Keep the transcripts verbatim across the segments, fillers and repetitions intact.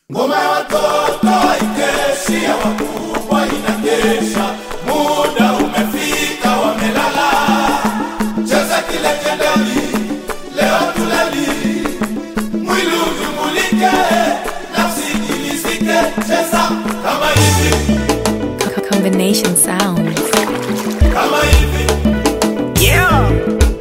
Ngoma ya watoto ikeshi ya wakubwa inakesha, muda umefika wamelala. Cheza kile kendali, leo tulali, mwili uvimulike, nafsi ilizike. Cheza kama hivi, combination sound kama hivi, yeah.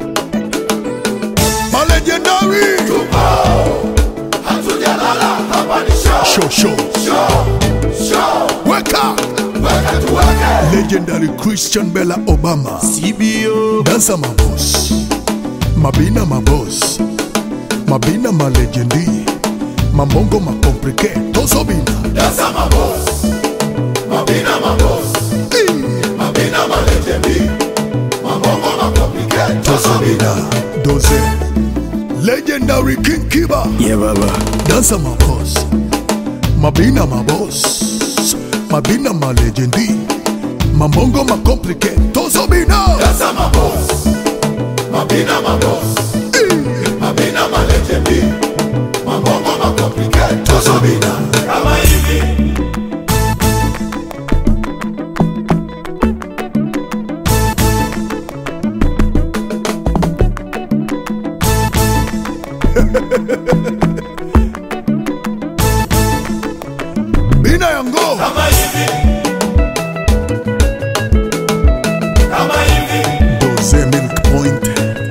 My legendary tupao, hatujalala, hapa ni show. Show, show, Show, show, weka weka tuweke. Legendary Christian Bella Obama C B O Dansa my boss, Mabina my boss, Mabina my legendi, Mambongo my complicate, Tozo bina Dansa my boss, Mabina my boss, Mabina my legendi, Mambongo my complicate, Tozo bina Doze Legendary King Kiba, yeah baba. Dansa my boss, Mabina my boss, Mabina my legendi, Mambongo my complicate, Tozo bina Dansa my boss, Mabina my boss, Mabina my legendi, Mambongo my complicate, Tozo bina kama hivi. Bina yango Kama hivi, kama hivi, Doze Milk Point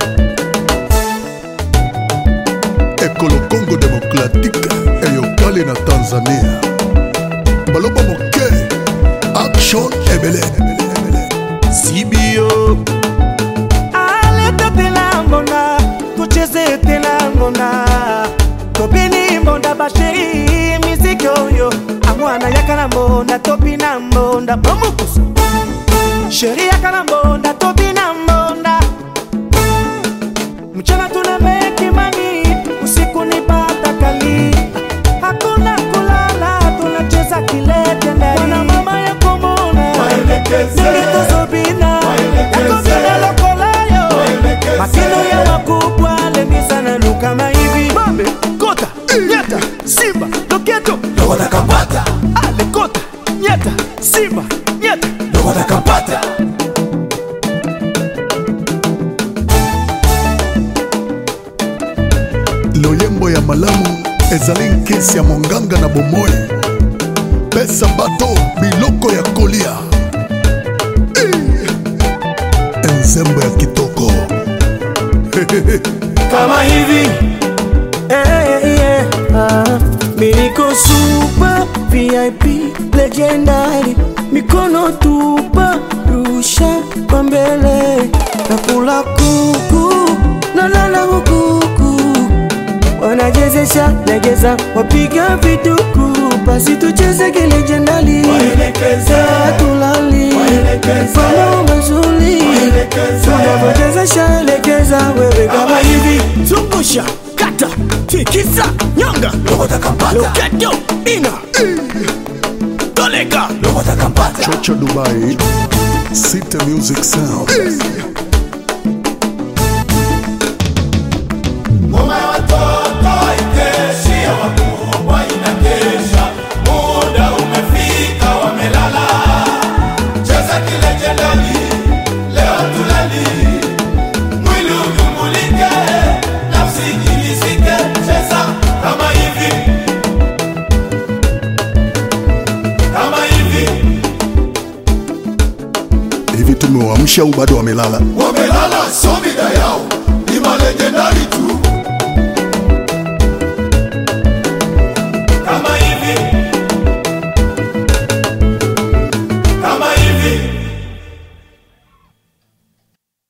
Ekolo Congo Democratique Eyokali na Tanzania Baloba moke Action Ebele C B O Aleta tena mbona, tucheze tena mbona, topini mbonda basheri miziki oyo, amwana yakana mbonda topina mbonda bomukusa, sheri yakana mbonda topina mbonda, mchana tunameki mani, usiku nipata kali, hakuna kulala, tunacheza kilete ndani, wana mama ya kumona, waelekeze, nilitozo bina, yakobina lokolayo, makino ya wakubwa, lemisa na luka maivi, mambe, kota, nyeta, simba, loketo, ndo watakapata, ale kota, nyeta, simba, nyeta, ndo watakapata. Loyembo ya malamu ezali nkesi ya monganga na bomoi Pesa bato biloko ya kolia Enzembo ya kitoko kama hivi, eh, yeah, ah, Miriko super V I P legendary, mikono tupa, rusha kwa mbele, nakula kuku, nalala hukuku, wanajezesha, legeza, wapiga vituku, basi tucheze kilegendary, Waelekeze, tulali, Waelekeze, mama mazuli, Waelekeze, tunavyochezesha, legeza, wewe kama kama hivi, zungusha kata tikisa nyonga ndo watakapata, loketo ina toleka ndo watakapata. Chocha Dubai City Music Sound Ngoma ya watoto ikeshi ya wakubwa inakesha, muda umefika wamelala. Cheza kile kendali, leo tulali, mwili uvimulike, nafsi ilizike. Cheza kama hivi, kama hivi, Hivi tumewamsha au bado wamelala? wamelala so mida yao, ni malejenda